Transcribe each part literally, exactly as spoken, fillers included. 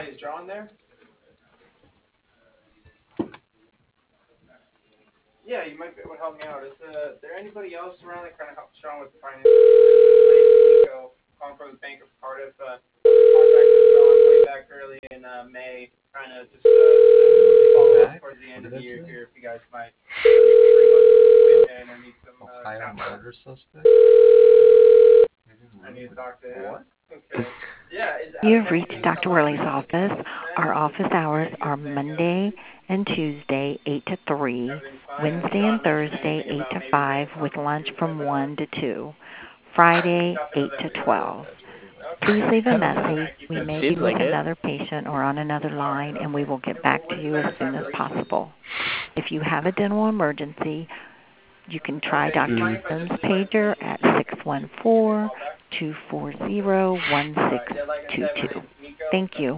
is John there? Yeah, you might be able to help me out. Is uh, there anybody else around that kind of helps John with finance? My name's Nico, calling from the Bank of Cardiff. Uh, contacted John way back early in uh, May, trying to just uh, follow up towards the end of the year here. If you guys might in or need some uh, Ohio murder suspect? I need to talk to him. What? Okay. Yeah, is, You have reached Doctor Worley's office. Our office hours are Monday and Tuesday, eight to three, Wednesday and Thursday, eight to five, with lunch from one to two, Friday, eight to twelve. Please leave a message. We may be with another patient or on another line, and we will get back to you as soon as possible. If you have a dental emergency, you can try Doctor Stone's pager at six one four, two four zero, one six two two. Thank you.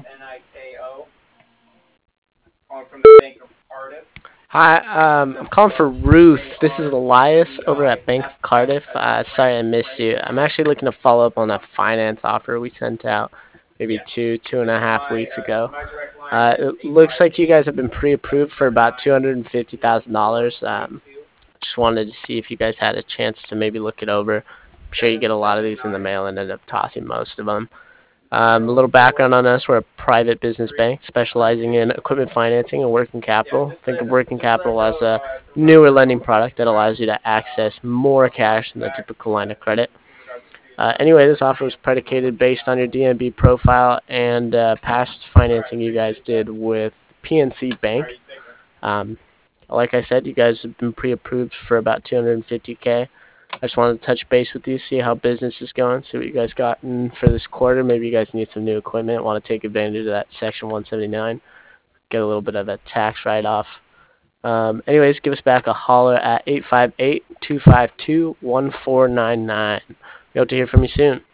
Hi, um, I'm calling for Ruth. This is Elias over at Bank of Cardiff. Uh, sorry I missed you. I'm actually looking to follow up on a finance offer we sent out maybe two, two and a half weeks ago. Uh, it looks like you guys have been pre-approved for about two hundred fifty thousand dollars. Um, just wanted to see if you guys had a chance to maybe look it over. I'm sure you get a lot of these in the mail and end up tossing most of them. Um, a little background on us: we're a private business bank specializing in equipment financing and working capital. Think of working capital as a newer lending product that allows you to access more cash than the typical line of credit. Uh, anyway, this offer was predicated based on your D N B profile and uh, past financing you guys did with P N C Bank. Um, like I said, you guys have been pre-approved for about two hundred fifty K. I just wanted to touch base with you, see how business is going, see what you guys got in for this quarter. Maybe you guys need some new equipment, want to take advantage of that Section one seventy-nine, get a little bit of a tax write-off. Um, anyways, give us back a holler at eight five eight, two five two, one four nine nine. We hope to hear from you soon.